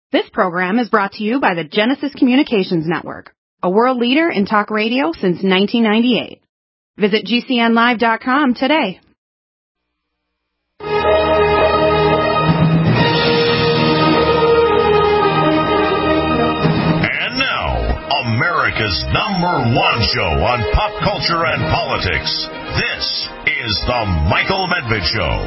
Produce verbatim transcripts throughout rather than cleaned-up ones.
This program is brought to you by the Genesis Communications Network, a world leader in talk radio since nineteen ninety-eight. Visit G C N live dot com today. And now, America's number one show on pop culture and politics. This is The Michael Medved Show.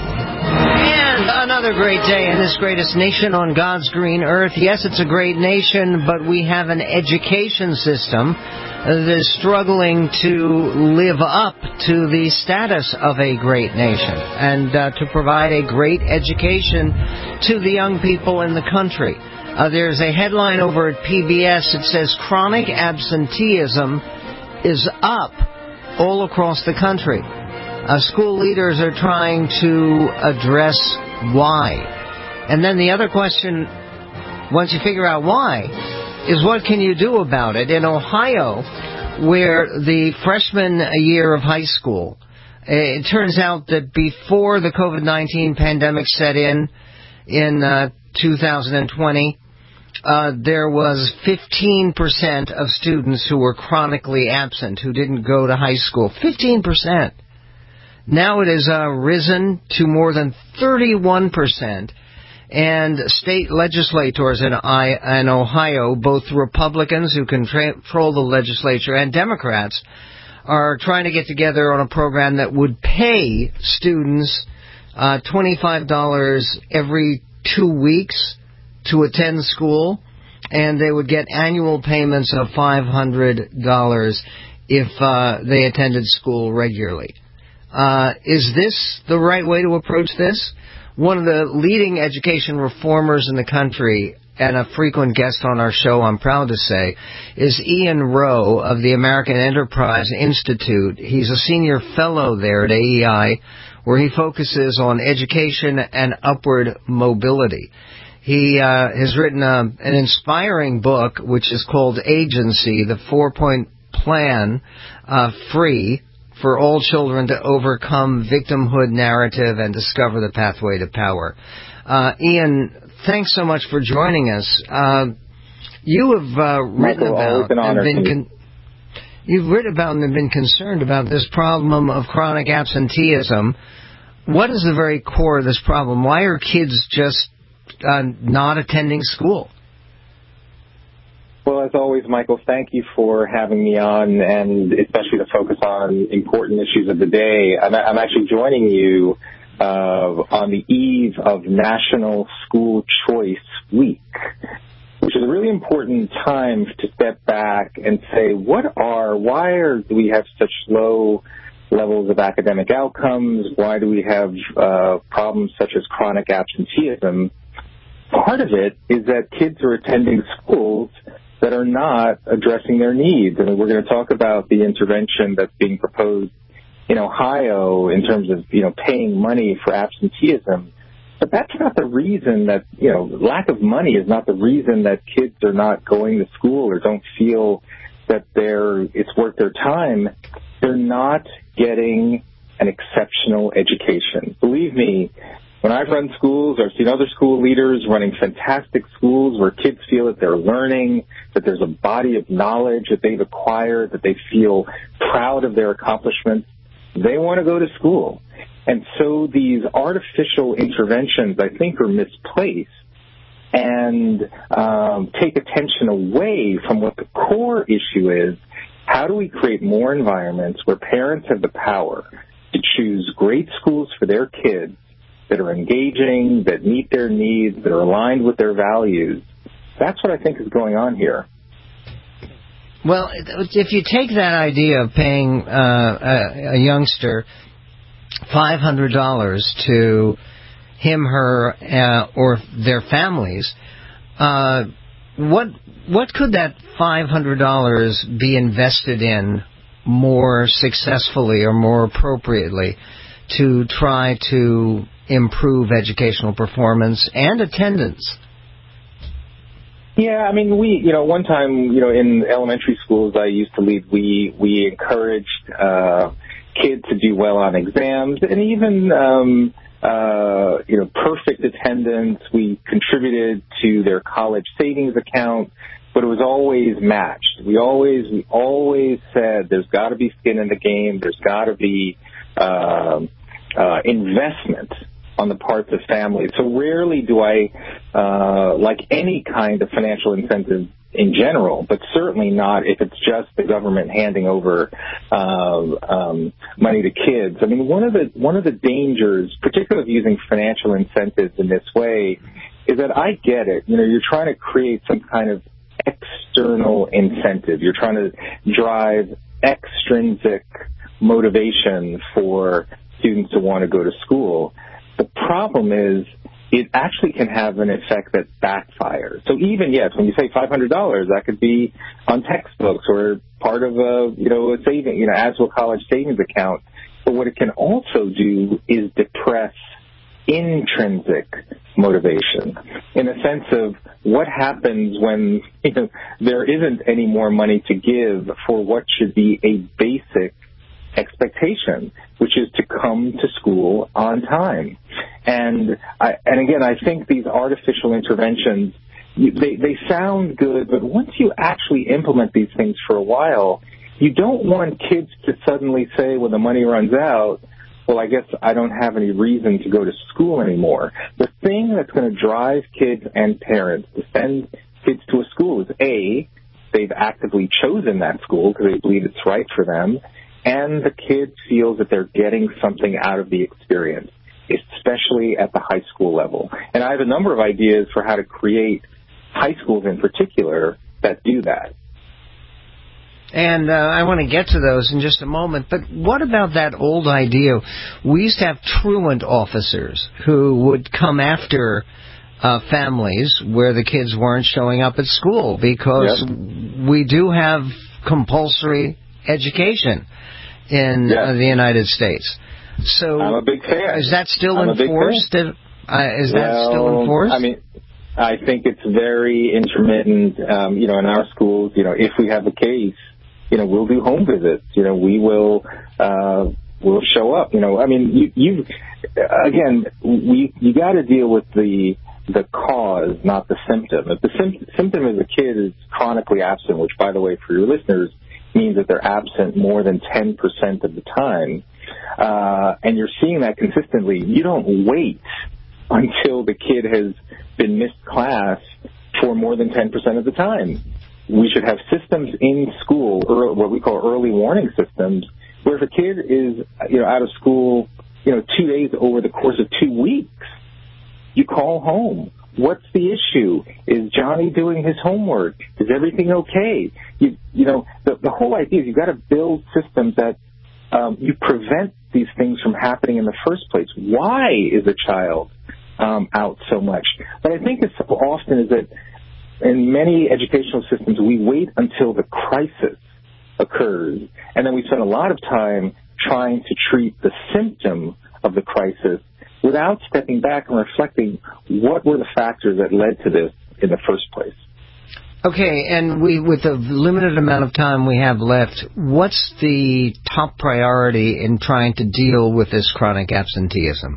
And another great day in this greatest nation on God's green earth. Yes, it's a great nation, but we have an education system that is struggling to live up to the status of a great nation and uh, to provide a great education to the young people in the country. Uh, there's a headline over at P B S that says chronic absenteeism is up all across the country. Uh, school leaders are trying to address why. And then the other question, once you figure out why, is what can you do about it? In Ohio, where the freshman year of high school, it turns out that before the COVID nineteen pandemic set in, in uh, two thousand twenty, Uh, there was fifteen percent of students who were chronically absent, who didn't go to high school. fifteen percent. Now it has uh, risen to more than thirty-one percent. And state legislators in, I, in Ohio, both Republicans who control the legislature and Democrats, are trying to get together on a program that would pay students uh, twenty-five dollars every two weeks to attend school, and they would get annual payments of five hundred dollars if uh, they attended school regularly. Uh, is this the right way to approach this? One of the leading education reformers in the country, and a frequent guest on our show, I'm proud to say, is Ian Rowe of the American Enterprise Institute. He's a senior fellow there at A E I, where he focuses on education and upward mobility. He uh, has written a, an inspiring book, which is called Agency, the four-point plan, uh, free for all children to overcome victimhood narrative and discover the pathway to power. Uh, Ian, thanks so much for joining us. Uh, you have uh, written Michael, about an and been con- you've written about and been concerned about this problem of chronic absenteeism. What is the very core of this problem? Why are kids just Uh, not attending school? Well, as always, Michael, thank you for having me on, and especially to focus on important issues of the day. I'm, I'm actually joining you uh, on the eve of National School Choice Week, which is a really important time to step back and say, what are, why are, do we have such low levels of academic outcomes? Why do we have uh, problems such as chronic absenteeism? Part of it is that kids are attending schools that are not addressing their needs. And we're going to talk about the intervention that's being proposed in Ohio in terms of, you know, paying money for absenteeism. But that's not the reason that, you know, lack of money is not the reason that kids are not going to school or don't feel that they're, it's worth their time. They're not getting an exceptional education. Believe me, when I've run schools, I've seen other school leaders running fantastic schools where kids feel that they're learning, that there's a body of knowledge that they've acquired, that they feel proud of their accomplishments. They want to go to school. And so these artificial interventions, I think, are misplaced and um, take attention away from what the core issue is. How do we create more environments where parents have the power to choose great schools for their kids that are engaging, that meet their needs, that are aligned with their values? That's what I think is going on here. Well, if you take that idea of paying uh, a, a youngster five hundred dollars to him, her, uh, or their families, uh, what what could that five hundred dollars be invested in more successfully or more appropriately to try to improve educational performance and attendance? Yeah, I mean, we, you know, one time, you know, in elementary schools I used to lead, we, we encouraged uh, kids to do well on exams, and even um, uh, you know, perfect attendance. We contributed to their college savings account, but it was always matched. We always, we always said there's got to be skin in the game. There's got to be uh, uh, investment on the parts of families. So rarely do I uh, like any kind of financial incentive in general, but certainly not if it's just the government handing over uh, um, money to kids. I mean, one of the one of the dangers, particularly of using financial incentives in this way, is that I get it. You know, you're trying to create some kind of external incentive. You're trying to drive extrinsic motivation for students to want to go to school. The problem is it actually can have an effect that backfires. So even, yes, when you say five hundred dollars, that could be on textbooks or part of a, you know, a saving, you know, as a college savings account. But what it can also do is depress intrinsic motivation in a sense of what happens when, you know, there isn't any more money to give for what should be a basic expectation, which is to come to school on time. And I, and again, I think these artificial interventions, they, they sound good, but once you actually implement these things for a while, you don't want kids to suddenly say when the money runs out, well, I guess I don't have any reason to go to school anymore. The thing that's going to drive kids and parents to send kids to a school is, A, they've actively chosen that school because they believe it's right for them, and the kid feels that they're getting something out of the experience, especially at the high school level. And I have a number of ideas for how to create high schools in particular that do that. And uh, I want to get to those in just a moment, but what about that old idea? We used to have truant officers who would come after uh, families where the kids weren't showing up at school because yep. we do have compulsory education in yes. uh, the United States. So I'm a big fan. Is that still I'm enforced? Uh, is that well, still enforced? I mean, I think it's very intermittent. Um, you know, in our schools, you know, if we have a case, you know, we'll do home visits. You know, we will uh, we'll show up. You know, I mean, you, you again, we you got to deal with the the cause, not the symptom. If the sim- symptom is a kid is chronically absent, which, by the way, for your listeners, means that they're absent more than ten percent of the time, uh, and you're seeing that consistently, you don't wait until the kid has been missed class for more than ten percent of the time. We should have systems in school, early, what we call early warning systems, where if a kid is, you know, out of school, you know, two days over the course of two weeks, you call home. What's the issue? Is Johnny doing his homework? Is everything okay? You, you know, the, the whole idea is you've got to build systems that um, you prevent these things from happening in the first place. Why is a child um, out so much? But I think it's so often is that in many educational systems, we wait until the crisis occurs, and then we spend a lot of time trying to treat the symptom of the crisis without stepping back and reflecting what were the factors that led to this in the first place. Okay, and we, with the limited amount of time we have left, what's the top priority in trying to deal with this chronic absenteeism?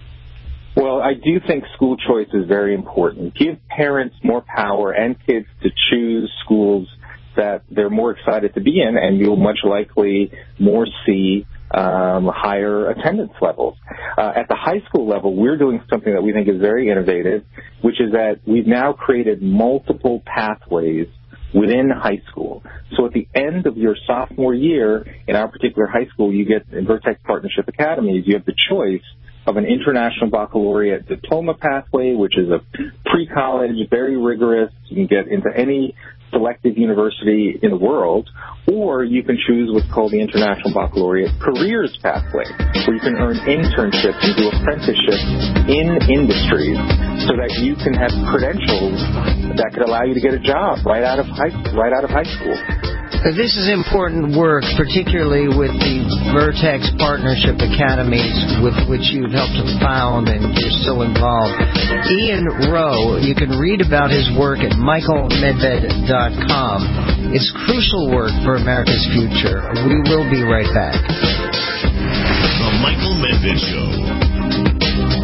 Well, I do think school choice is very important. Give parents more power and kids to choose schools that they're more excited to be in, and you'll much likely more see um, higher attendance levels. Uh, at the high school level, we're doing something that we think is very innovative, which is that we've now created multiple pathways within high school. So at the end of your sophomore year, in our particular high school, you get in Vertex Partnership Academies, you have the choice of an international baccalaureate diploma pathway, which is a pre-college, very rigorous. You can get into any selective university in the world, or you can choose what's called the International Baccalaureate Careers Pathway, where you can earn internships and do apprenticeships in industries so that you can have credentials that could allow you to get a job right out of high, right out of high school. This is important work, particularly with the Vertex Partnership Academies, with which you've helped to found and you're still involved. Ian Rowe, you can read about his work at michael medved dot com. It's crucial work for America's future. We will be right back. The Michael Medved Show.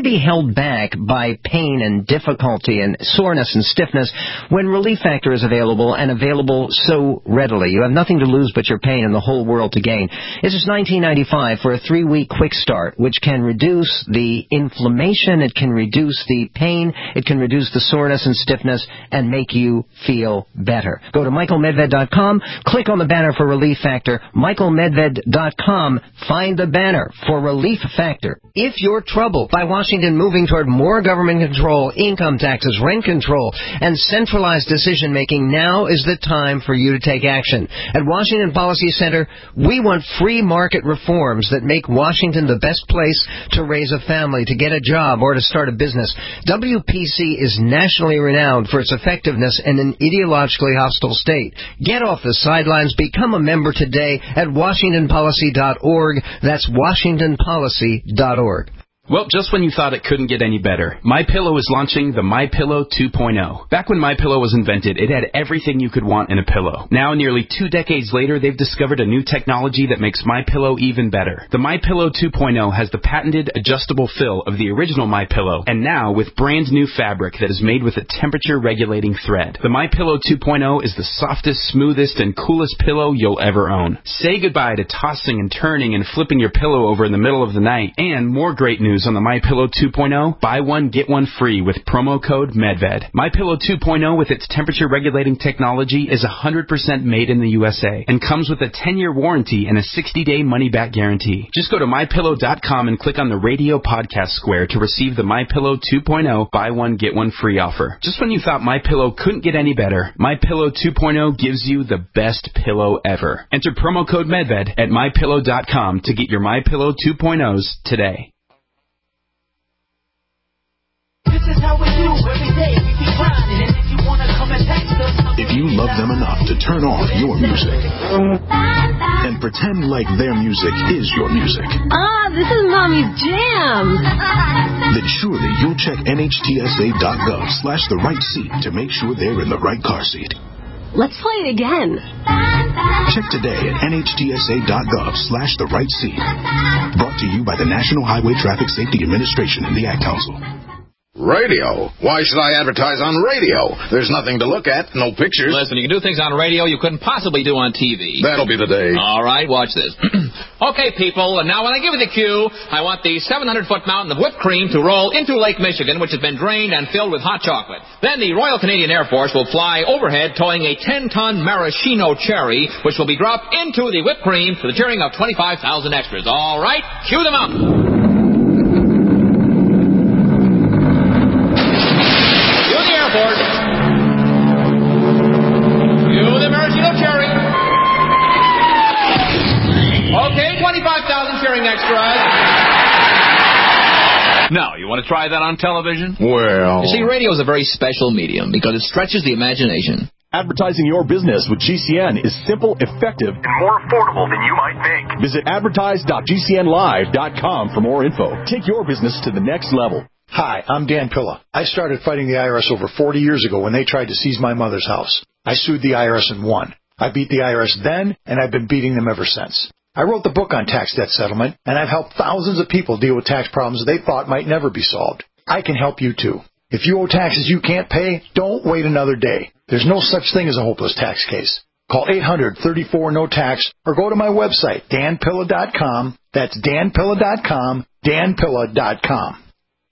Why be held back by pain and difficulty and soreness and stiffness when Relief Factor is available and available so readily? You have nothing to lose but your pain and the whole world to gain. This is nineteen ninety-five for a three-week quick start, which can reduce the inflammation, it can reduce the pain, it can reduce the soreness and stiffness, and make you feel better. Go to michael medved dot com, click on the banner for Relief Factor, michael medved dot com, find the banner for Relief Factor. If you're troubled by Washington moving toward more government control, income taxes, rent control, and centralized decision-making, now is the time for you to take action. At Washington Policy Center, we want free market reforms that make Washington the best place to raise a family, to get a job, or to start a business. W P C is nationally renowned for its effectiveness in an ideologically hostile state. Get off the sidelines. Become a member today at washington policy dot org. That's washington policy dot org. Well, just when you thought it couldn't get any better, MyPillow is launching the MyPillow two point oh. Back when MyPillow was invented, it had everything you could want in a pillow. Now, nearly two decades later, they've discovered a new technology that makes MyPillow even better. The MyPillow two point oh has the patented adjustable fill of the original MyPillow, and now with brand new fabric that is made with a temperature-regulating thread. The MyPillow two point oh is the softest, smoothest, and coolest pillow you'll ever own. Say goodbye to tossing and turning and flipping your pillow over in the middle of the night. And more great news on the MyPillow two point oh, buy one, get one free with promo code MEDVED. MyPillow two point oh with its temperature-regulating technology is one hundred percent made in the U S A and comes with a ten-year warranty and a sixty-day money-back guarantee. Just go to my pillow dot com and click on the radio podcast square to receive the MyPillow two point oh buy one, get one free offer. Just when you thought MyPillow couldn't get any better, MyPillow two point oh gives you the best pillow ever. Enter promo code MEDVED at my pillow dot com to get your MyPillow two point ohs today. This is how we do every day. We be grinding, and if you wanna come and text us, if you love them enough to turn off your music and pretend like their music is your music, ah, this is Mommy's jam. then surely you'll check N H T S A dot gov slash the right seat to make sure they're in the right car seat. Let's play it again. Check today at N H T S A dot gov slash the right seat. Brought to you by the National Highway Traffic Safety Administration and the Ad Council. Radio? Why should I advertise on radio? There's nothing to look at, no pictures. Listen, you can do things on radio you couldn't possibly do on T V. That'll be the day. All right, watch this. Okay, people, and now when I give you the cue, I want the seven hundred foot mountain of whipped cream to roll into Lake Michigan, which has been drained and filled with hot chocolate. Then the Royal Canadian Air Force will fly overhead towing a ten ton maraschino cherry, which will be dropped into the whipped cream to the cheering of twenty-five thousand extras. All right, cue them up. twenty-five thousand cheering extras. Now, you want to try that on television? Well... You see, radio is a very special medium because it stretches the imagination. Advertising your business with G C N is simple, effective, and more affordable than you might think. Visit advertise dot G C N live dot com for more info. Take your business to the next level. Hi, I'm Dan Pilla. I started fighting the I R S over forty years ago when they tried to seize my mother's house. I sued the I R S and won. I beat the I R S then, and I've been beating them ever since. I wrote the book on tax debt settlement, and I've helped thousands of people deal with tax problems they thought might never be solved. I can help you, too. If you owe taxes you can't pay, don't wait another day. There's no such thing as a hopeless tax case. Call eight hundred, thirty-four, no tax, or go to my website, dan pilla dot com. That's dan pilla dot com, dan pilla dot com.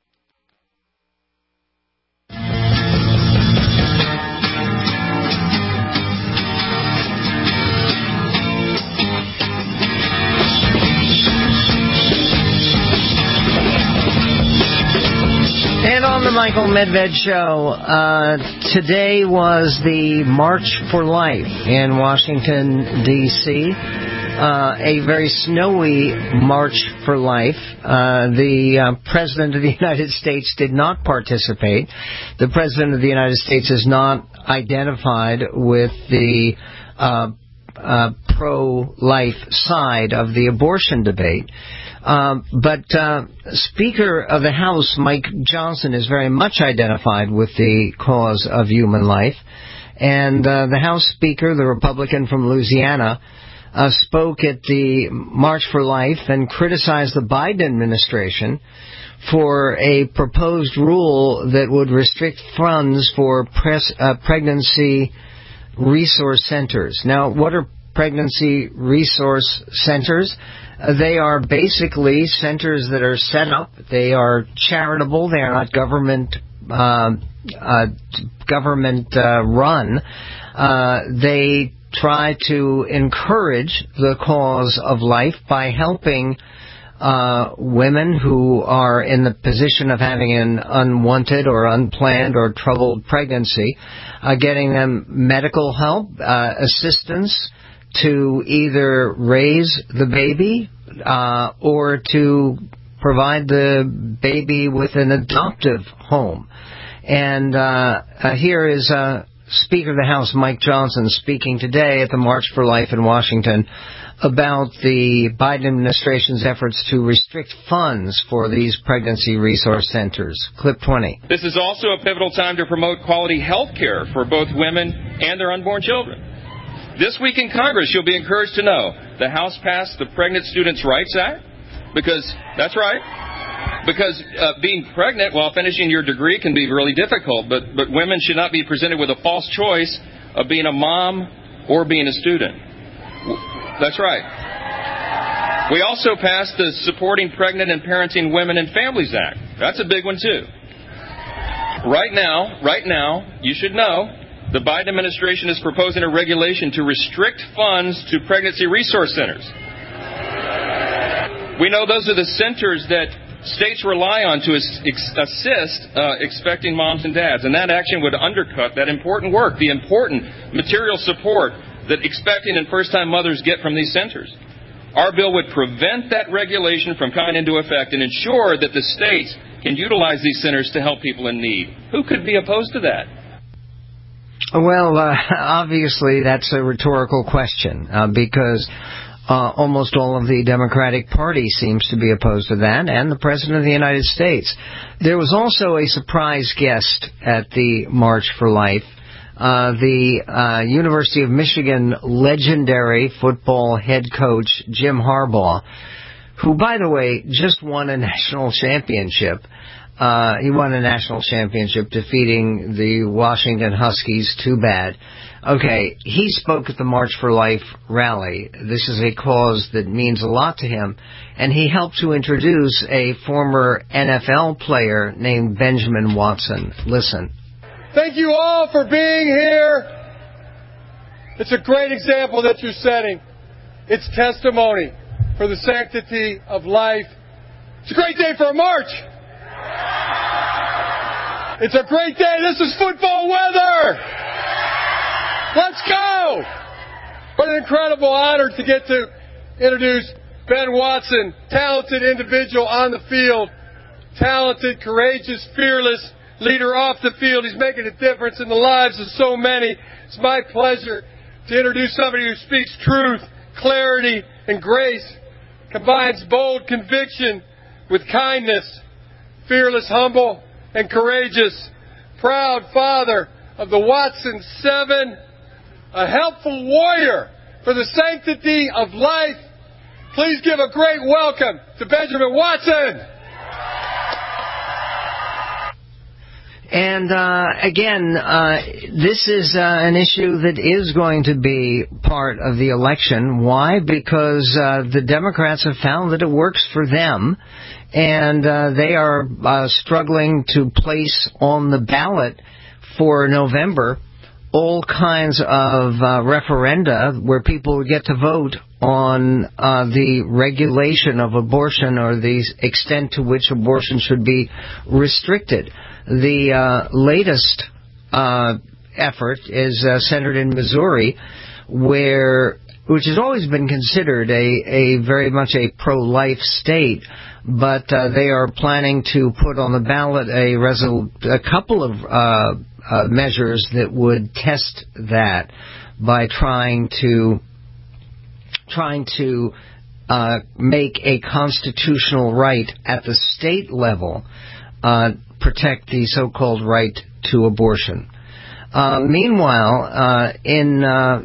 And on the Michael Medved Show, uh, today was the March for Life in Washington, D C Uh, a very snowy March for Life. Uh, the uh, President of the United States did not participate. The President of the United States is not identified with the uh, uh, pro-life side of the abortion debate. Um, but uh, Speaker of the House, Mike Johnson, is very much identified with the cause of human life. And uh, the House Speaker, the Republican from Louisiana, uh, spoke at the March for Life and criticized the Biden administration for a proposed rule that would restrict funds for pres- uh, pregnancy resource centers. Now, what are pregnancy resource centers? Uh, they are basically centers that are set up. They are charitable. They are not government uh, uh, government uh, run. Uh, they try to encourage the cause of life by helping uh, women who are in the position of having an unwanted or unplanned or troubled pregnancy, uh, getting them medical help, uh, assistance to either raise the baby uh, or to provide the baby with an adoptive home. And uh, uh, here is uh, Speaker of the House Mike Johnson speaking today at the March for Life in Washington about the Biden administration's efforts to restrict funds for these pregnancy resource centers. Clip twenty. This is also a pivotal time to promote quality health care for both women and their unborn children. This week in Congress, you'll be encouraged to know the House passed the Pregnant Students' Rights Act, because, that's right, because uh, being pregnant while finishing your degree can be really difficult, but, but women should not be presented with a false choice of being a mom or being a student. That's right. We also passed the Supporting Pregnant and Parenting Women and Families Act. That's a big one, too. Right now, right now, you should know, the Biden administration is proposing a regulation to restrict funds to pregnancy resource centers. We know those are the centers that states rely on to assist uh, expecting moms and dads, and that action would undercut that important work, the important material support that expecting and first-time mothers get from these centers. Our bill would prevent that regulation from coming into effect and ensure that the states can utilize these centers to help people in need. Who could be opposed to that? Well, uh, obviously that's a rhetorical question uh, because uh, almost all of the Democratic Party seems to be opposed to that, and the President of the United States. There was also a surprise guest at the March for Life. Uh, the uh, University of Michigan legendary football head coach Jim Harbaugh, who, by the way, just won a national championship. Uh, he won a national championship defeating the Washington Huskies. Too bad. Okay, he spoke at the March for Life rally. This is a cause that means a lot to him. And he helped to introduce a former N F L player named Benjamin Watson. Listen. Thank you all for being here. It's a great example that you're setting. It's testimony for the sanctity of life. It's a great day for a march. It's a great day. This is football weather. Let's go. What an incredible honor to get to introduce Ben Watson, talented individual on the field, talented, courageous, fearless leader off the field. He's making a difference in the lives of so many. It's my pleasure to introduce somebody who speaks truth, clarity, and grace, combines bold conviction with kindness, fearless, humble, and courageous, proud father of the Watson Seven, a helpful warrior for the sanctity of life. Please give a great welcome to Benjamin Watson. And uh, again, uh, this is uh, an issue that is going to be part of the election. Why? Because uh, the Democrats have found that it works for them, and uh, they are uh, struggling to place on the ballot for November all kinds of uh, referenda where people would get to vote on uh, the regulation of abortion or the extent to which abortion should be restricted. The uh, latest uh, effort is uh, centered in Missouri, where which has always been considered a, a very much a pro-life state, but uh, they are planning to put on the ballot a, resol- a couple of uh, uh, measures that would test that by trying to trying to uh, make a constitutional right at the state level uh, protect the so-called right to abortion. Uh, meanwhile, uh, in uh,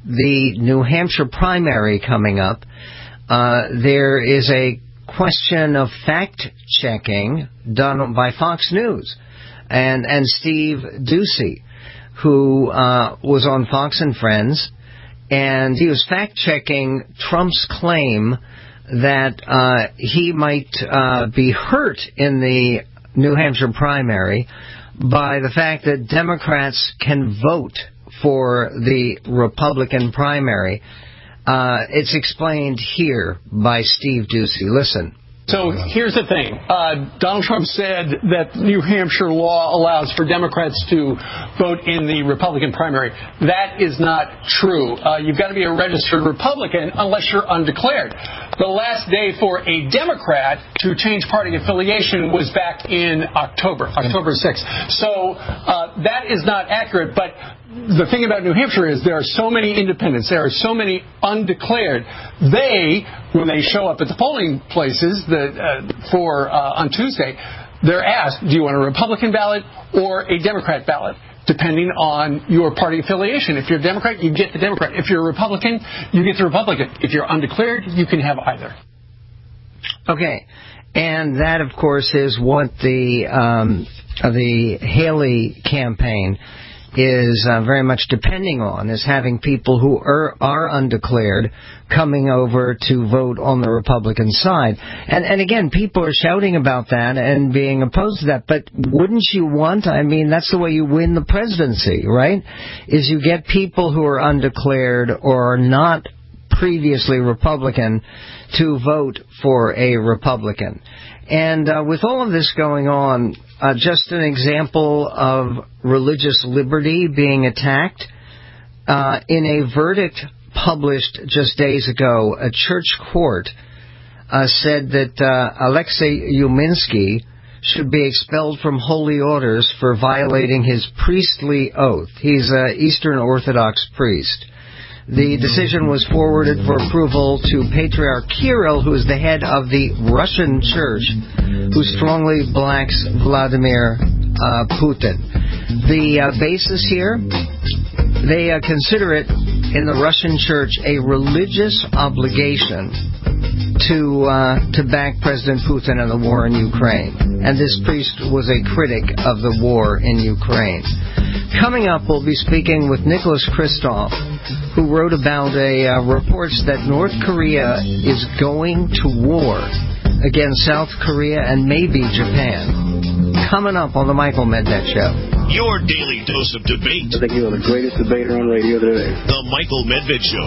the New Hampshire primary coming up, uh, there is a question of fact-checking done by Fox News. And, and Steve Doocy, who uh, was on Fox and Friends, and he was fact-checking Trump's claim that uh, he might uh, be hurt in the New Hampshire primary by the fact that Democrats can vote for the Republican primary. Uh, it's explained here by Steve Doocy. Listen. So here's the thing. Uh, Donald Trump said that New Hampshire law allows for Democrats to vote in the Republican primary. That is not true. Uh, you've got to be a registered Republican unless you're undeclared. The last day for a Democrat to change party affiliation was back in October, October sixth. So uh, that is not accurate, but the thing about New Hampshire is there are so many independents, there are so many undeclared. They, when they show up at the polling places that, uh, for uh, on Tuesday, they're asked, do you want a Republican ballot or a Democrat ballot? Depending on your party affiliation. If you're a Democrat, you get the Democrat. If you're a Republican, you get the Republican. If you're undeclared, you can have either. Okay. And that, of course, is what the um, the Haley campaign is uh, very much depending on, is having people who are, are undeclared coming over to vote on the Republican side. And, and again, people are shouting about that and being opposed to that. But wouldn't you want, I mean, that's the way you win the presidency, right? Is you get people who are undeclared or are not previously Republican to vote for a Republican. And uh, with all of this going on, uh, just an example of religious liberty being attacked. Uh, in a verdict published just days ago, a church court uh, said that uh, Alexei Yuminsky should be expelled from holy orders for violating his priestly oath. He's an Eastern Orthodox priest. The decision was forwarded for approval to Patriarch Kirill, who is the head of the Russian church, who strongly backs Vladimir uh, Putin. The uh, basis here, they uh, consider it in the Russian church a religious obligation to uh, to back President Putin and the war in Ukraine. And this priest was a critic of the war in Ukraine. Coming up, we'll be speaking with Nicholas Kristof, who wrote about a uh, reports that North Korea is going to war against South Korea and maybe Japan. Coming up on the Michael Medved Show. Your daily dose of debate. I think you are the greatest debater on radio today. The Michael Medved Show.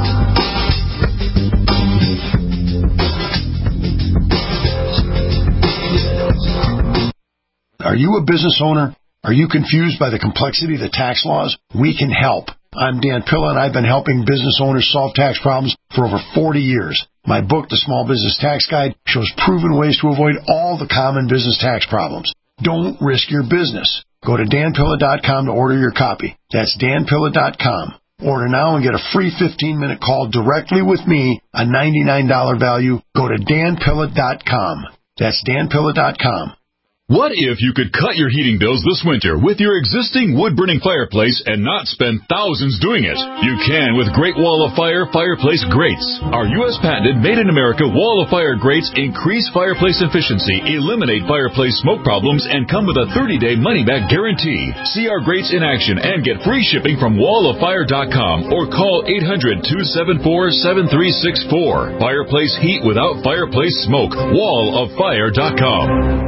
Are you a business owner? Are you confused by the complexity of the tax laws? We can help. I'm Dan Pilla, and I've been helping business owners solve tax problems for over forty years. My book, The Small Business Tax Guide, shows proven ways to avoid all the common business tax problems. Don't risk your business. Go to dan pilla dot com to order your copy. That's dan pilla dot com. Order now and get a free fifteen-minute call directly with me, a ninety-nine dollars value. Go to dan pilla dot com. That's dan pilla dot com. What if you could cut your heating bills this winter with your existing wood-burning fireplace and not spend thousands doing it? You can with Great Wall of Fire fireplace grates. Our U S patented made-in-America Wall of Fire grates increase fireplace efficiency, eliminate fireplace smoke problems, and come with a thirty-day money-back guarantee. See our grates in action and get free shipping from wall of fire dot com or call eight hundred, two seven four, seven three six four. Fireplace heat without fireplace smoke. wall of fire dot com.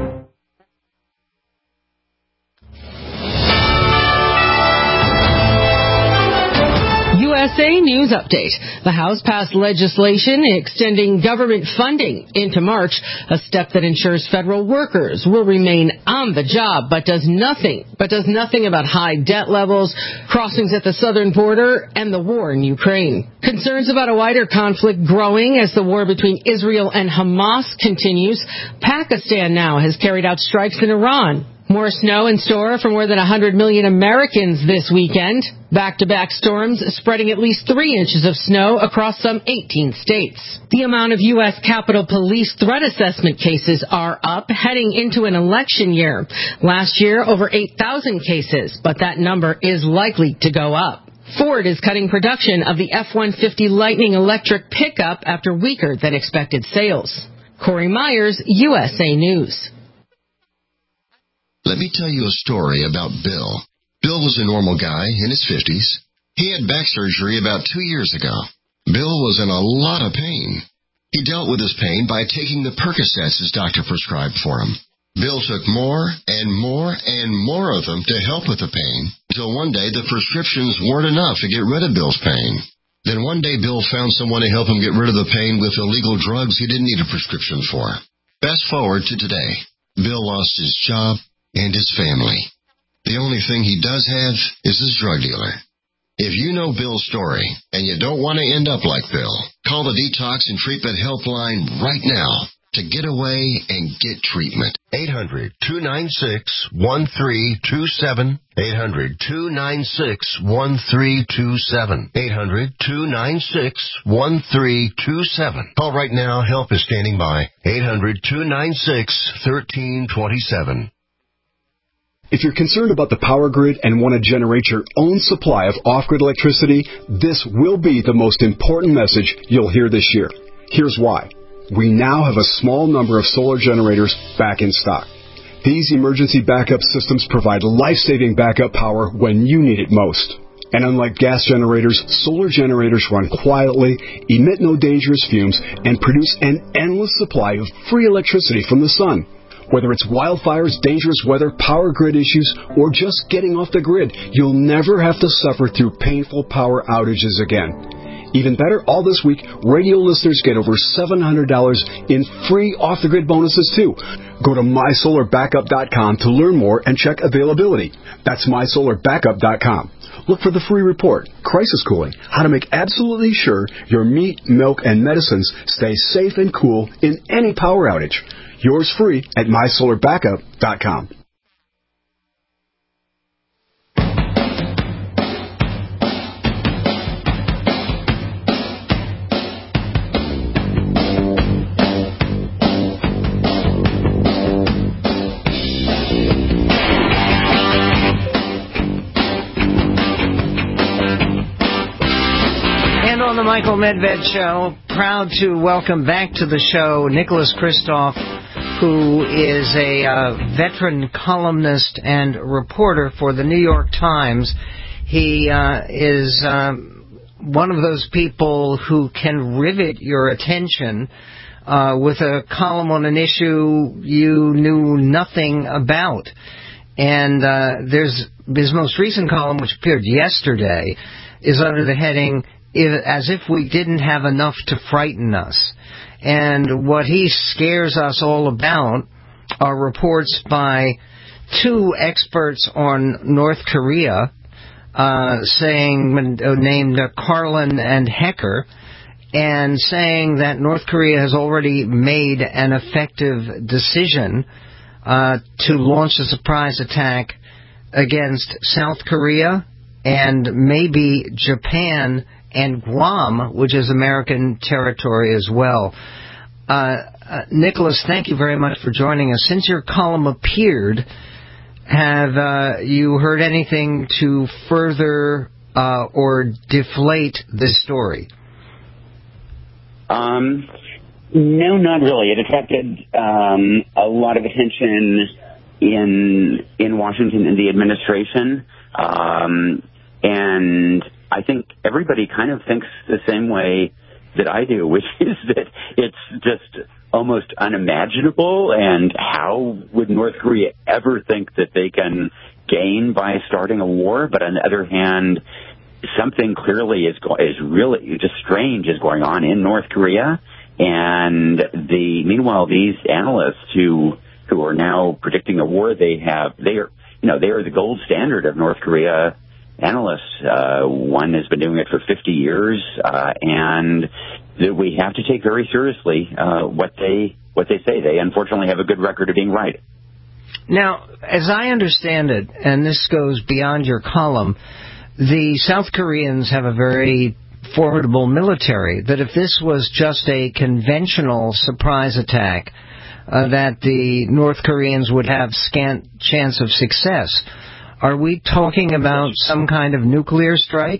U S A News Update. The House passed legislation extending government funding into March, a step that ensures federal workers will remain on the job, but does nothing, but does nothing about high debt levels, crossings at the southern border, and the war in Ukraine. Concerns about a wider conflict growing as the war between Israel and Hamas continues. Pakistan now has carried out strikes in Iran. More snow in store for more than one hundred million Americans this weekend. Back-to-back storms spreading at least three inches of snow across some eighteen states. The amount of U S Capitol Police threat assessment cases are up, heading into an election year. Last year, over eight thousand cases, but that number is likely to go up. Ford is cutting production of the F one fifty Lightning electric pickup after weaker than expected sales. Corey Myers, U S A News. Let me tell you a story about Bill. Bill was a normal guy in his fifties. He had back surgery about two years ago. Bill was in a lot of pain. He dealt with his pain by taking the Percocets his doctor prescribed for him. Bill took more and more and more of them to help with the pain, until one day the prescriptions weren't enough to get rid of Bill's pain. Then one day Bill found someone to help him get rid of the pain with illegal drugs he didn't need a prescription for. Fast forward to today. Bill lost his job and his family. The only thing he does have is his drug dealer. If you know Bill's story and you don't want to end up like Bill, call the Detox and Treatment Helpline right now to get away and get treatment. eight hundred, two nine six, one three two seven. eight hundred, two nine six, one three two seven. eight hundred, two nine six, one three two seven. Call right now. Help is standing by. eight hundred, two nine six, one three two seven. If you're concerned about the power grid and want to generate your own supply of off-grid electricity, this will be the most important message you'll hear this year. Here's why. We now have a small number of solar generators back in stock. These emergency backup systems provide life-saving backup power when you need it most. And unlike gas generators, solar generators run quietly, emit no dangerous fumes, and produce an endless supply of free electricity from the sun. Whether it's wildfires, dangerous weather, power grid issues, or just getting off the grid, you'll never have to suffer through painful power outages again. Even better, all this week, radio listeners get over seven hundred dollars in free off-the-grid bonuses, too. Go to my solar backup dot com to learn more and check availability. That's my solar backup dot com. Look for the free report, Crisis Cooling, how to make absolutely sure your meat, milk, and medicines stay safe and cool in any power outage. Yours free at my solar backup dot com. And on the Michael Medved Show, proud to welcome back to the show Nicholas Kristof, who is a uh, veteran columnist and reporter for the New York Times. He uh, is um, one of those people who can rivet your attention uh, with a column on an issue you knew nothing about. And uh, there's his most recent column, which appeared yesterday, is under the heading, As If We Didn't Have Enough to Frighten Us. And what he scares us all about are reports by two experts on North Korea, uh, saying, uh, named uh, Carlin and Hecker, and saying that North Korea has already made an effective decision uh, to launch a surprise attack against South Korea and maybe Japan and Guam, which is American territory as well. Uh, uh, Nicholas, thank you very much for joining us. Since your column appeared, have uh, you heard anything to further uh, or deflate this story? Um, no, not really. It attracted um, a lot of attention in in Washington in the administration, um, and I think everybody kind of thinks the same way that I do, which is that it's just almost unimaginable, and how would North Korea ever think that they can gain by starting a war? But on the other hand, something clearly is go- is really just strange is going on in North Korea, and the meanwhile these analysts who who are now predicting a war, they have they are you know they are the gold standard of North Korea analysts. Uh, one has been doing it for fifty years, uh, and that we have to take very seriously uh, what they what they say. They unfortunately have a good record of being right. Now, as I understand it, and this goes beyond your column, the South Koreans have a very formidable military, that if this was just a conventional surprise attack, uh, that the North Koreans would have scant chance of success. Are we talking about some kind of nuclear strike?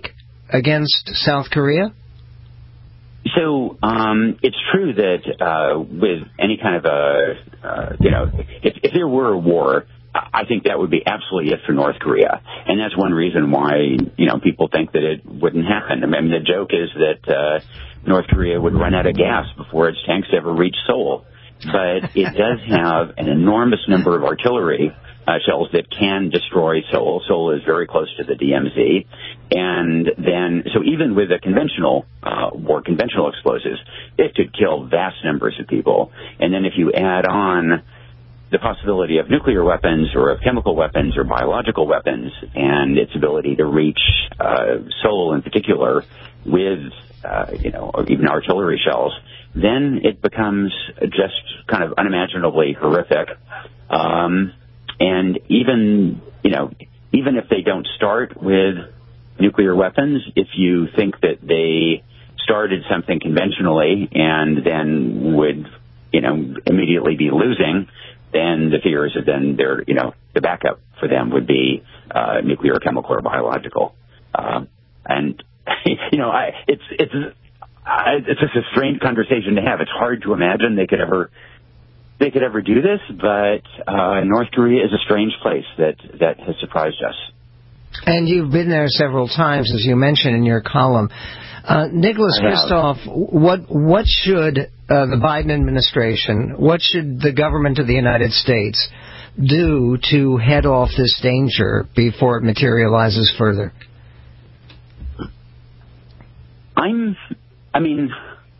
against South Korea? So um, it's true that uh, with any kind of a, uh, you know, if, if there were a war, I think that would be absolutely it for North Korea. And that's one reason why, you know, people think that it wouldn't happen. I mean, the joke is that uh, North Korea would run out of gas before its tanks ever reach Seoul. But it does have an enormous number of artillery uh, shells that can destroy Seoul. Seoul is very close to the D M Z. And then, so even with a conventional uh, war, conventional explosives, it could kill vast numbers of people. And then if you add on the possibility of nuclear weapons or of chemical weapons or biological weapons and its ability to reach uh, Seoul in particular with, uh, you know, or even artillery shells, then it becomes just kind of unimaginably horrific. Um, and even, you know, even if they don't start with nuclear weapons, if you think that they started something conventionally and then would, you know, immediately be losing, then the fear is that then their, you know, the backup for them would be uh, nuclear, chemical, or biological. Uh, and you know, I, it's it's I, it's just a strange conversation to have. It's hard to imagine they could ever they could ever do this, but uh, North Korea is a strange place that that has surprised us. And you've been there several times, as you mentioned in your column. Uh, Nicholas Kristof, what what should uh, the Biden administration, what should the government of the United States do to head off this danger before it materializes further? I'm, I mean,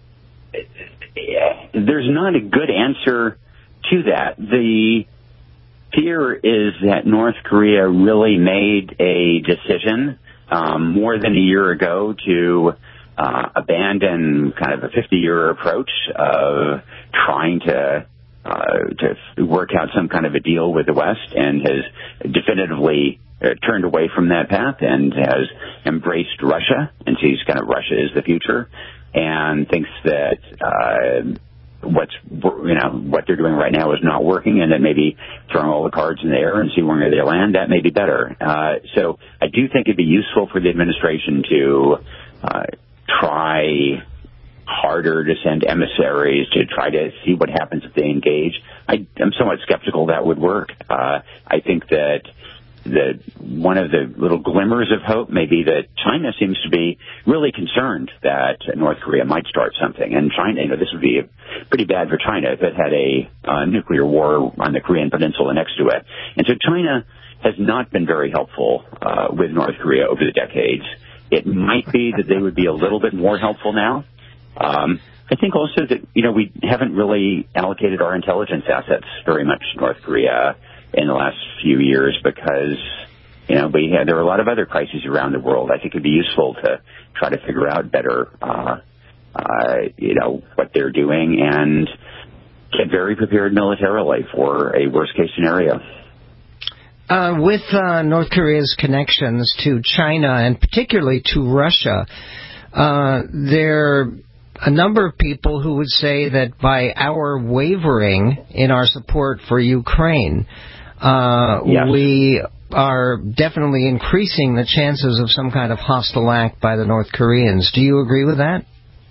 there's not a good answer to that. The fear is that North Korea really made a decision um, more than a year ago to uh, abandon kind of a fifty-year approach of trying to uh, to work out some kind of a deal with the West, and has definitively uh, turned away from that path and has embraced Russia and sees kind of Russia as the future, and thinks that uh, what's you know what they're doing right now is not working, and that maybe throwing all the cards in the air and see where they land, that may be better. Uh, so I do think it'd be useful for the administration to uh, try harder to send emissaries to try to see what happens if they engage. I, I'm somewhat skeptical that would work. Uh, I think that the one of the little glimmers of hope may be that China seems to be really concerned that North Korea might start something. And China, you know, this would be pretty bad for China if it had a uh, nuclear war on the Korean Peninsula next to it. And so China has not been very helpful uh, with North Korea over the decades. It might be that they would be a little bit more helpful now. Um, I think also that, you know, we haven't really allocated our intelligence assets very much to North Korea in the last few years because, you know, we had, there are a lot of other crises around the world. I think it'd be useful to try to figure out better, uh, uh, you know, what they're doing and get very prepared militarily for a worst-case scenario. Uh, with uh, North Korea's connections to China and particularly to Russia, uh, there are a number of people who would say that by our wavering in our support for Ukraine, uh, yes. we are definitely increasing the chances of some kind of hostile act by the North Koreans. Do you agree with that?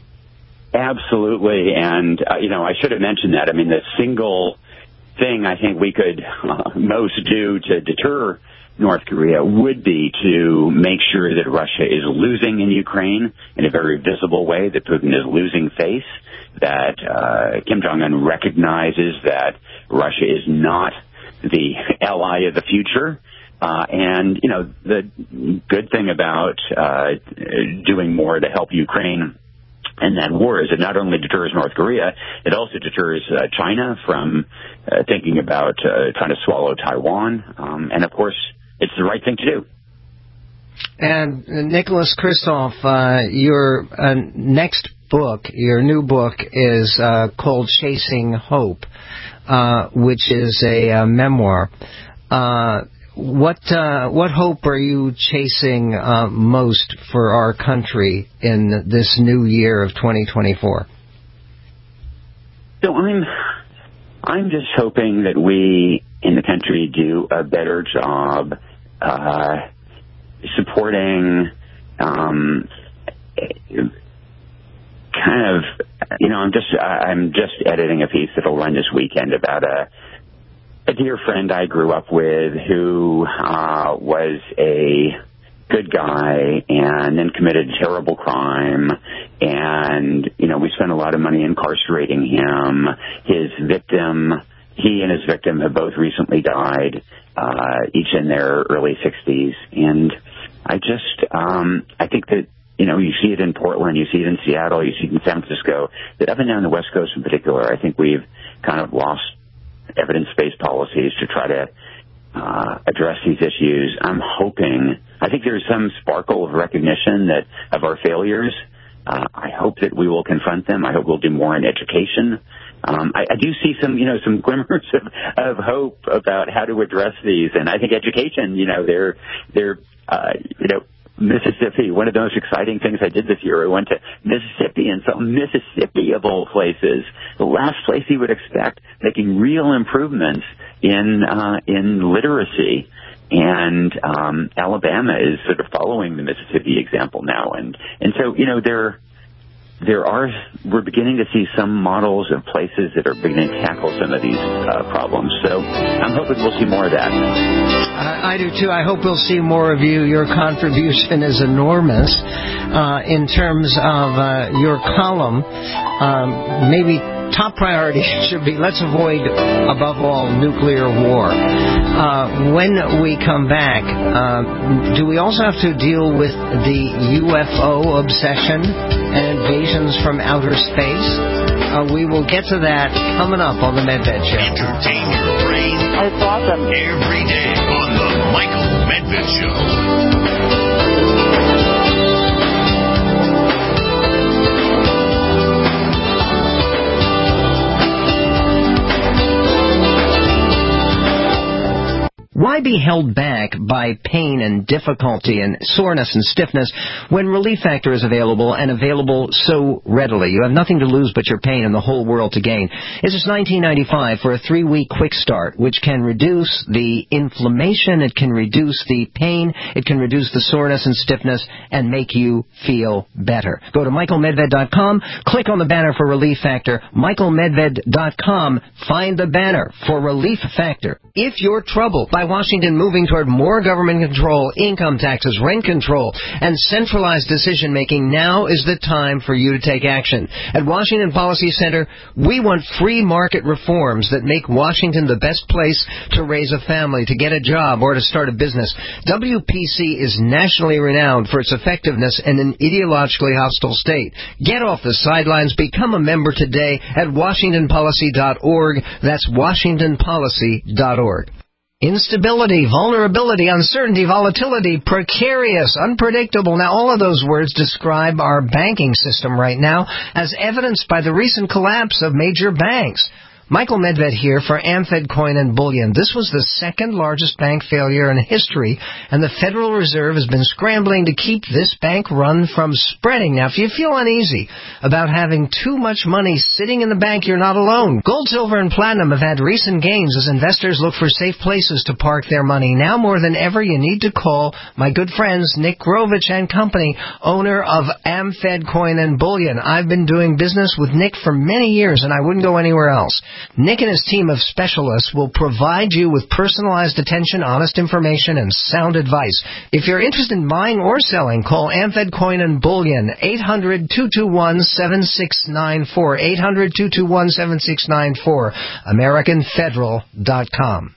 Absolutely. And, uh, you know, I should have mentioned that. I mean, the single thing I think we could uh, most do to deter North Korea would be to make sure that Russia is losing in Ukraine in a very visible way, that Putin is losing face, that uh, Kim Jong-un recognizes that Russia is not the ally of the future. Uh, and, you know, the good thing about uh, doing more to help Ukraine and that war is it not only deters North Korea, it also deters uh, China from uh, thinking about uh, trying to swallow Taiwan. Um, and, of course, it's the right thing to do. And, uh, Nicholas Kristof, uh, your uh, next book, your new book, is uh, called Chasing Hope, uh, which is a uh, memoir. Uh, What uh, what hope are you chasing uh, most for our country in this new year of twenty twenty-four? So I'm I'm just hoping that we in the country do a better job uh, supporting um, kind of, you know, I'm just I'm just editing a piece that'll run this weekend about a a dear friend I grew up with who uh, was a good guy and then committed terrible crime, and you know we spent a lot of money incarcerating him. His victim, he and his victim have both recently died, uh, each in their early sixties, and I just um, I think that you know you see it in Portland, you see it in Seattle, you see it in San Francisco, that up and down the West Coast in particular, I think we've kind of lost evidence-based policies to try to uh, address these issues. I'm hoping, I think there's some sparkle of recognition that of our failures. Uh, I hope that we will confront them. I hope we'll do more in education. Um, I, I do see some, you know, some glimmers of, of hope about how to address these. And I think education, you know, they're, they're, uh, you know, Mississippi, one of the most exciting things I did this year, I went to Mississippi, and so Mississippi, of all places, the last place you would expect, making real improvements in uh, in literacy. And um, Alabama is sort of following the Mississippi example now. And, and so, you know, there there are, we're beginning to see some models of places that are beginning to tackle some of these uh, problems. So I'm hoping we'll see more of that. I, I do, too. I hope we'll see more of you. Your contribution is enormous uh, in terms of uh, your column. Um, maybe top priority should be let's avoid, above all, nuclear war. Uh, when we come back, uh, do we also have to deal with the U F O obsession and invasions from outer space? Uh, we will get to that coming up on the Medved Show. Entertain your brain. That's awesome. Every day on the Michael Medved Show. Why be held back by pain and difficulty and soreness and stiffness when Relief Factor is available and available so readily? You have nothing to lose but your pain and the whole world to gain. It's just nineteen ninety-five for a three-week quick start, which can reduce the inflammation, it can reduce the pain, it can reduce the soreness and stiffness, and make you feel better. Go to michael medved dot com, click on the banner for Relief Factor, michael medved dot com, find the banner for Relief Factor. If you're troubled by Washington moving toward more government control, income taxes, rent control, and centralized decision-making, now is the time for you to take action. At Washington Policy Center, we want free market reforms that make Washington the best place to raise a family, to get a job, or to start a business. W P C is nationally renowned for its effectiveness in an ideologically hostile state. Get off the sidelines. Become a member today at washington policy dot org. That's washington policy dot org. Instability, vulnerability, uncertainty, volatility, precarious, unpredictable. Now, all of those words describe our banking system right now, as evidenced by the recent collapse of major banks. Michael Medved here for AmFed Coin and Bullion. This was the second largest bank failure in history, and the Federal Reserve has been scrambling to keep this bank run from spreading. Now, if you feel uneasy about having too much money sitting in the bank, you're not alone. Gold, silver, and platinum have had recent gains as investors look for safe places to park their money. Now more than ever, you need to call my good friends Nick Grovich and Company, owner of AmFed Coin and Bullion. I've been doing business with Nick for many years, and I wouldn't go anywhere else. Nick and his team of specialists will provide you with personalized attention, honest information, and sound advice. If you're interested in buying or selling, call AmFed Coin and Bullion, eight hundred, two two one, seven six nine four, eight hundred, two two one, seven six nine four, american federal dot com.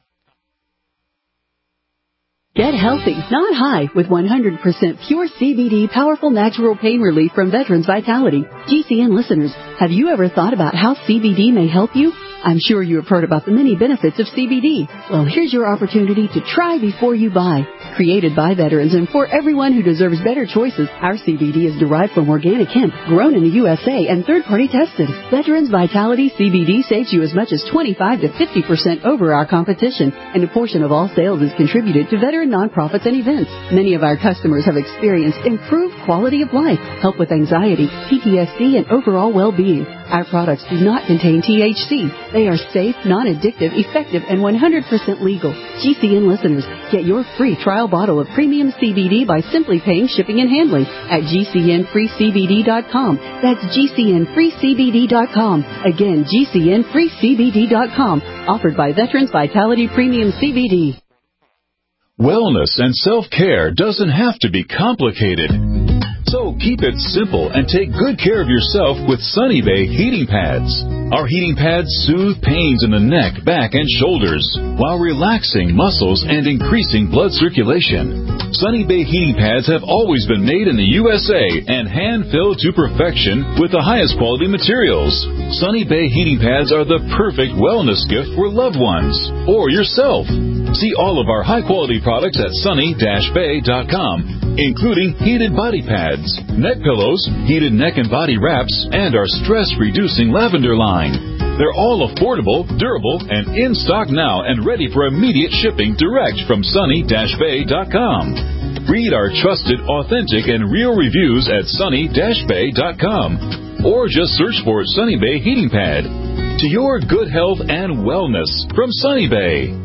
Get healthy, not high, with one hundred percent pure C B D powerful natural pain relief from Veterans Vitality. G C N listeners, have you ever thought about how C B D may help you? I'm sure you have heard about the many benefits of C B D. Well, here's your opportunity to try before you buy. Created by veterans and for everyone who deserves better choices, our C B D is derived from organic hemp, grown in the U S A, and third-party tested. Veterans Vitality C B D saves you as much as twenty-five to fifty percent over our competition, and a portion of all sales is contributed to veteran nonprofits and events. Many of our customers have experienced improved quality of life, help with anxiety, P T S D, and overall well-being. Our products do not contain T H C. They are safe, non-addictive, effective, and one hundred percent legal. G C N listeners, get your free trial bottle of premium C B D by simply paying shipping and handling at G C N free C B D dot com. That's G C N free C B D dot com. Again, G C N free C B D dot com. Offered by Veterans Vitality Premium C B D. Wellness and self-care doesn't have to be complicated. So keep it simple and take good care of yourself with Sunny Bay heating pads. Our heating pads soothe pains in the neck, back, and shoulders while relaxing muscles and increasing blood circulation. Sunny Bay heating pads have always been made in the U S A and hand-filled to perfection with the highest quality materials. Sunny Bay heating pads are the perfect wellness gift for loved ones or yourself. See all of our high-quality products at sunny dash bay dot com, including heated body pads, neck pillows, heated neck and body wraps, and our stress-reducing lavender line. They're all affordable, durable, and in stock now and ready for immediate shipping direct from sunny dash bay dot com. Read our trusted, authentic, and real reviews at sunny dash bay dot com, or just search for Sunny Bay Heating Pad. To your good health and wellness from Sunny Bay.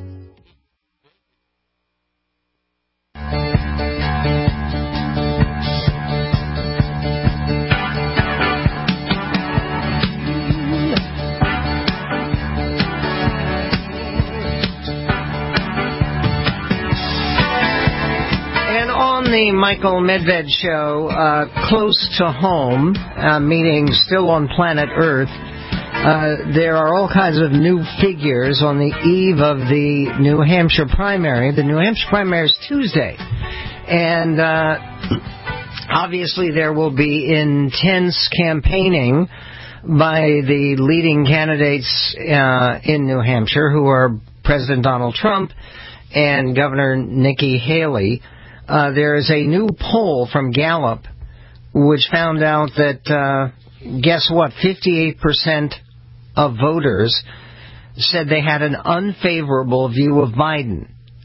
The Michael Medved Show, uh, close to home, uh, meaning still on planet Earth. Uh, there are all kinds of new figures on the eve of the New Hampshire primary. The New Hampshire primary is Tuesday. And uh, obviously there will be intense campaigning by the leading candidates uh, in New Hampshire, who are President Donald Trump and Governor Nikki Haley. Uh, there is a new poll from Gallup which found out that, uh, guess what, fifty-eight percent of voters said they had an unfavorable view of Biden.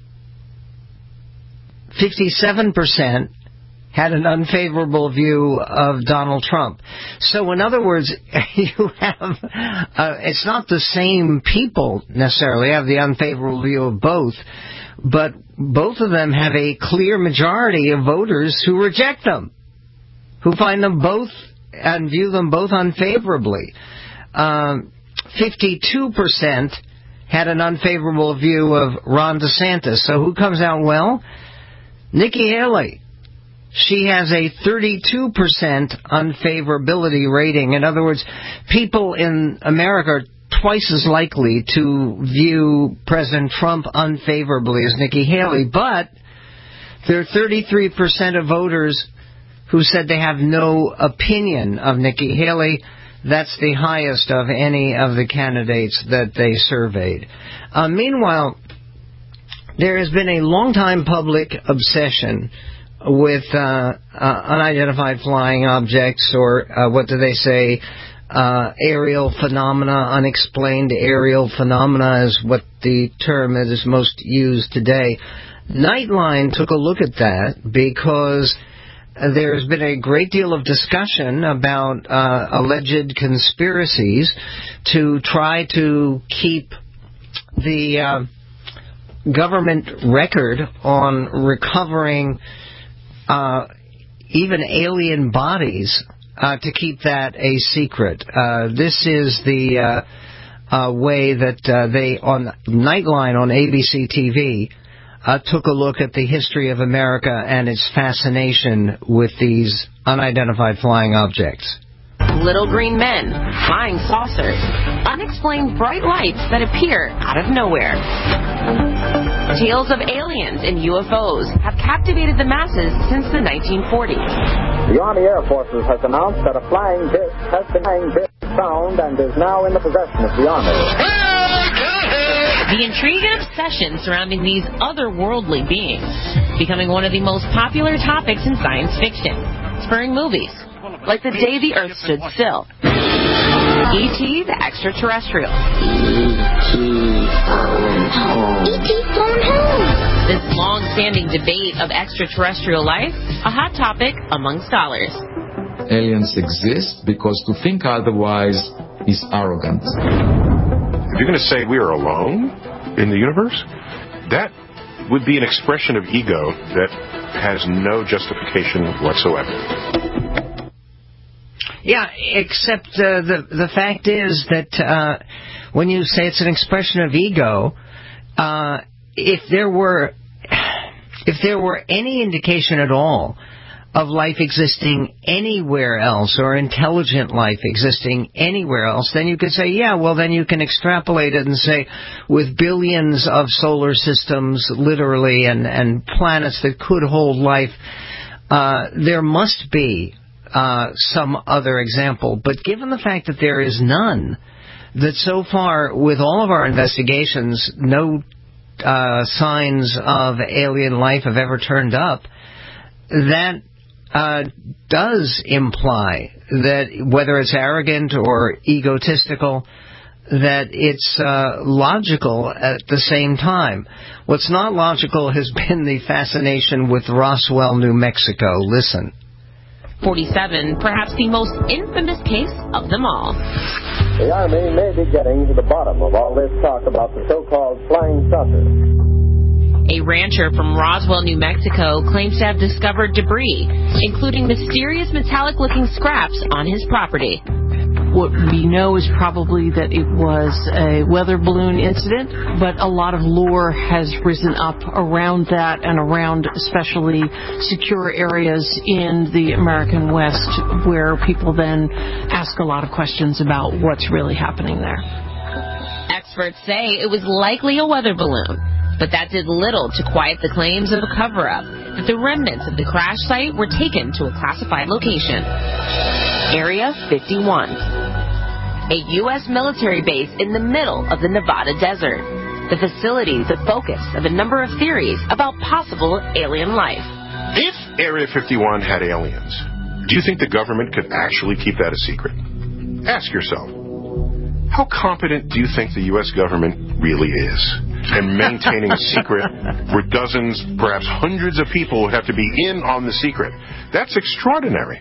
fifty-seven percent had an unfavorable view of Donald Trump. So in other words, you have, uh, it's not the same people necessarily have the unfavorable view of both, but both of them have a clear majority of voters who reject them, who find them both and view them both unfavorably. Um, fifty-two percent had an unfavorable view of Ron DeSantis. So who comes out well? Nikki Haley. She has a thirty-two percent unfavorability rating. In other words, people in America are twice as likely to view President Trump unfavorably as Nikki Haley, but there are thirty-three percent of voters who said they have no opinion of Nikki Haley. That's the highest of any of the candidates that they surveyed. Uh, meanwhile, there has been a long-time public obsession with uh, uh, unidentified flying objects, or uh, what do they say, uh, aerial phenomena, unexplained aerial phenomena is what the term that is most used today. Nightline took a look at that because there's been a great deal of discussion about uh, alleged conspiracies to try to keep the uh, government record on recovering uh, even alien bodies, uh, to keep that a secret. Uh, this is the uh, uh, way that uh, they, on Nightline on A B C T V, Uh, took a look at the history of America and its fascination with these unidentified flying objects. Little green men, flying saucers, unexplained bright lights that appear out of nowhere. Tales of aliens and U F Os have captivated the masses since the nineteen forties. The Army Air Forces has announced that a flying disc has been found and is now in the possession of the Army. The intrigue and obsession surrounding these otherworldly beings becoming one of the most popular topics in science fiction, spurring movies like The Day the Earth Stood Still, E T the Extraterrestrial, E T Phone Home. E T Phone Home. This long-standing debate of extraterrestrial life, a hot topic among scholars. aliens exist, because to think otherwise is arrogant. If you're going to say we are alone in the universe, that would be an expression of ego that has no justification whatsoever. Yeah, except uh, the the fact is that uh, when you say it's an expression of ego, uh, if there were if there were any indication at all of life existing anywhere else, or intelligent life existing anywhere else, then you could say, yeah, well, then you can extrapolate it and say, with billions of solar systems, literally, and, and planets that could hold life, uh, there must be uh, some other example. But given the fact that there is none, that so far, with all of our investigations, no uh, signs of alien life have ever turned up, that Uh, does imply that whether it's arrogant or egotistical, that it's uh, logical at the same time. What's not logical has been the fascination with Roswell, New Mexico. Listen. forty-seven, perhaps the most infamous case of them all. The Army may be getting to the bottom of all this talk about the so-called flying saucers. A rancher from Roswell, New Mexico, claims to have discovered debris, including mysterious metallic-looking scraps on his property. What we know is probably that it was a weather balloon incident, but a lot of lore has risen up around that and around especially secure areas in the American West, where people then ask a lot of questions about what's really happening there. Experts say it was likely a weather balloon, but that did little to quiet the claims of a cover-up that the remnants of the crash site were taken to a classified location. Area fifty-one, a U S military base in the middle of the Nevada desert. The facility is the focus of a number of theories about possible alien life. If Area fifty-one had aliens, do you think the government could actually keep that a secret? Ask yourself, how competent do you think the U S government really is in maintaining a secret where dozens, perhaps hundreds of people would have to be in on the secret? That's extraordinary.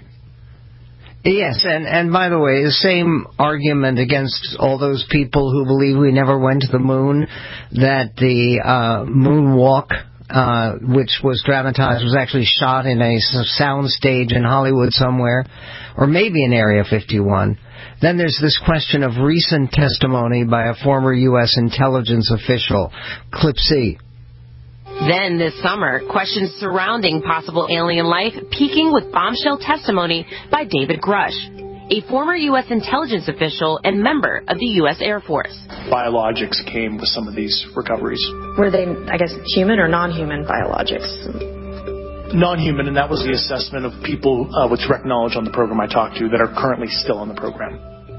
Yes, and, and by the way, the same argument against all those people who believe we never went to the moon, that the uh, moonwalk, uh, which was dramatized, was actually shot in a sound stage in Hollywood somewhere, or maybe in Area fifty-one. Then there's this question of recent testimony by a former U S intelligence official, Clip C. Then this summer, questions surrounding possible alien life peaking with bombshell testimony by David Grush, a former U S intelligence official and member of the U S Air Force. Biologics came with some of these recoveries. Were they, I guess, human or non-human biologics? Non-human, and that was the assessment of people uh, with direct knowledge on the program I talked to that are currently still on the program.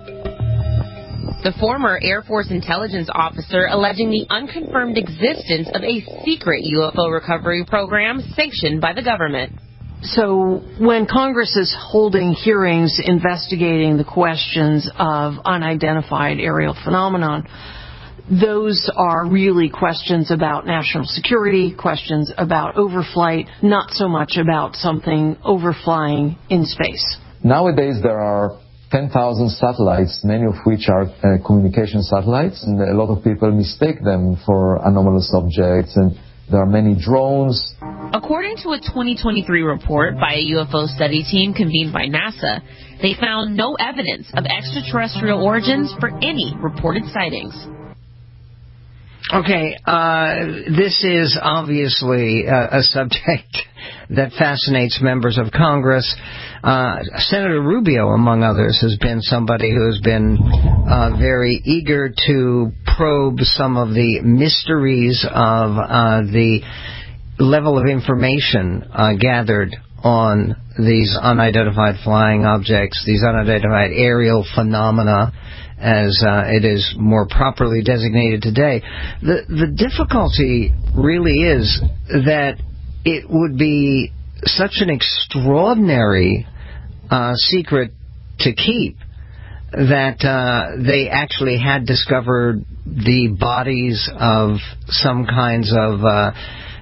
The former Air Force intelligence officer alleging the unconfirmed existence of a secret U F O recovery program sanctioned by the government. So when Congress is holding hearings investigating the questions of unidentified aerial phenomenon, those are really questions about national security, questions about overflight, not so much about something overflying in space. Nowadays there are ten thousand satellites, many of which are uh, communication satellites, and a lot of people mistake them for anomalous objects, and there are many drones. According to a twenty twenty-three report by a U F O study team convened by NASA, they found no evidence of extraterrestrial origins for any reported sightings. Okay, uh, this is obviously uh, a subject that fascinates members of Congress. Uh, Senator Rubio, among others, has been somebody who has been uh, very eager to probe some of the mysteries of uh, the level of information uh, gathered on these unidentified flying objects, these unidentified aerial phenomena, as uh, it is more properly designated today. The the difficulty really is that it would be such an extraordinary uh, secret to keep that uh, they actually had discovered the bodies of some kinds of uh,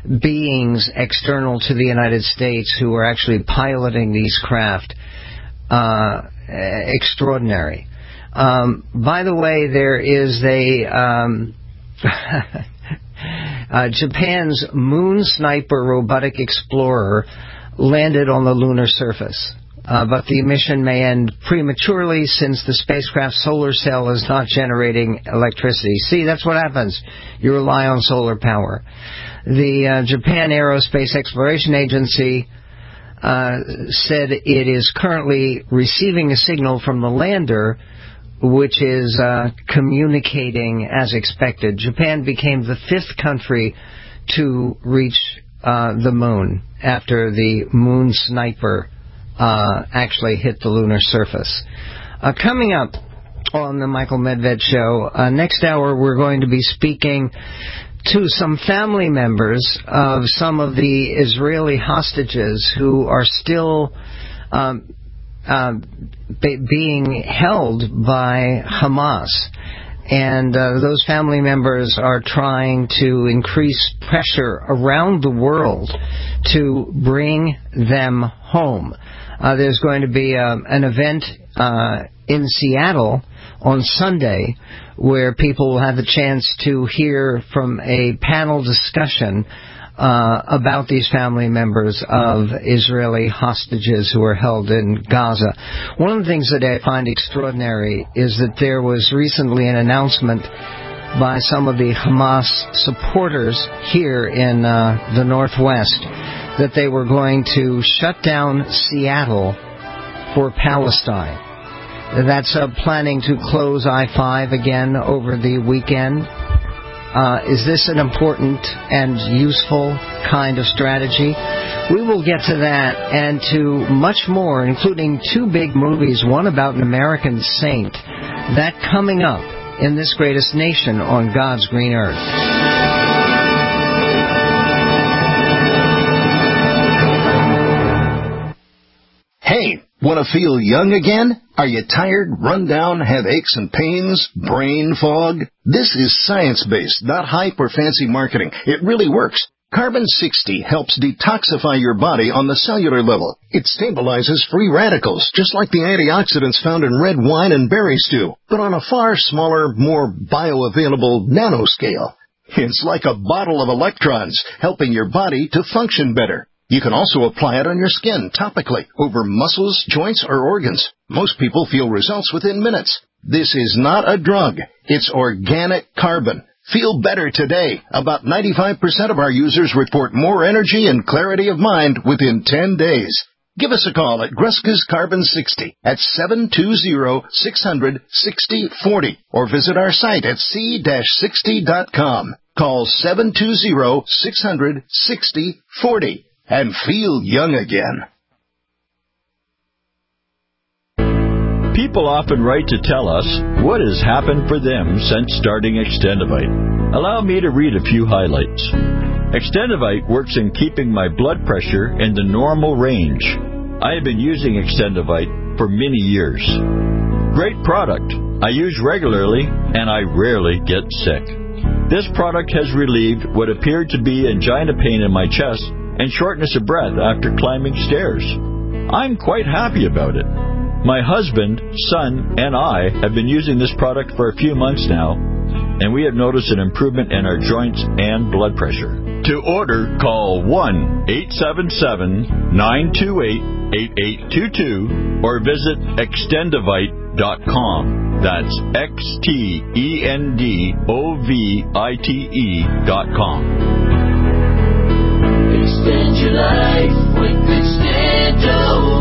beings external to the United States who were actually piloting these craft. uh, extraordinary. Um, by the way, there is a um, uh, Japan's Moon Sniper robotic explorer landed on the lunar surface. Uh, but the mission may end prematurely since the spacecraft's solar cell is not generating electricity. See, that's what happens. You rely on solar power. The uh, Japan Aerospace Exploration Agency uh, said it is currently receiving a signal from the lander, which is uh, communicating as expected. Japan became the fifth country to reach uh, the moon after the Moon Sniper Uh, actually hit the lunar surface. Uh, coming up on the Michael Medved Show, uh, next hour we're going to be speaking to some family members of some of the Israeli hostages who are still um, uh, be- being held by Hamas. And uh, those family members are trying to increase pressure around the world to bring them home. Uh, there's going to be uh, an event uh, in Seattle on Sunday where people will have the chance to hear from a panel discussion uh, about these family members of Israeli hostages who are held in Gaza. One of the things that I find extraordinary is that there was recently an announcement by some of the Hamas supporters here in uh, the Northwest that they were going to shut down Seattle for Palestine. That's uh, planning to close I five again over the weekend. Uh, is this an important and useful kind of strategy? We will get to that and to much more, including two big movies, one about an American saint. That coming up in This Greatest Nation on God's Green Earth. Hey, want to feel young again? Are you tired, run down, have aches and pains, brain fog? This is science-based, not hype or fancy marketing. It really works. Carbon sixty helps detoxify your body on the cellular level. It stabilizes free radicals, just like the antioxidants found in red wine and berry stew, but on a far smaller, more bioavailable nanoscale. It's like a bottle of electrons, helping your body to function better. You can also apply it on your skin topically, over muscles, joints, or organs. Most people feel results within minutes. This is not a drug. It's organic carbon. Feel better today. About ninety-five percent of our users report more energy and clarity of mind within ten days. Give us a call at Gruska's Carbon sixty at seven two zero, six hundred, sixty forty or visit our site at c sixty dot com. Call seven two zero, six hundred, sixty forty. And feel young again. People often write to tell us what has happened for them since starting Extendivite. Allow me to read a few highlights. Extendivite works in keeping my blood pressure in the normal range. I have been using Extendivite for many years. Great product. I use regularly and I rarely get sick. This product has relieved what appeared to be angina pain in my chest and shortness of breath after climbing stairs. I'm quite happy about it. My husband, son, and I have been using this product for a few months now, and we have noticed an improvement in our joints and blood pressure. To order, call one eight seven seven, nine two eight, eight eight two two or visit extendivite dot com. That's X T E N D O V I T E dot com. Extend your life with Extendo.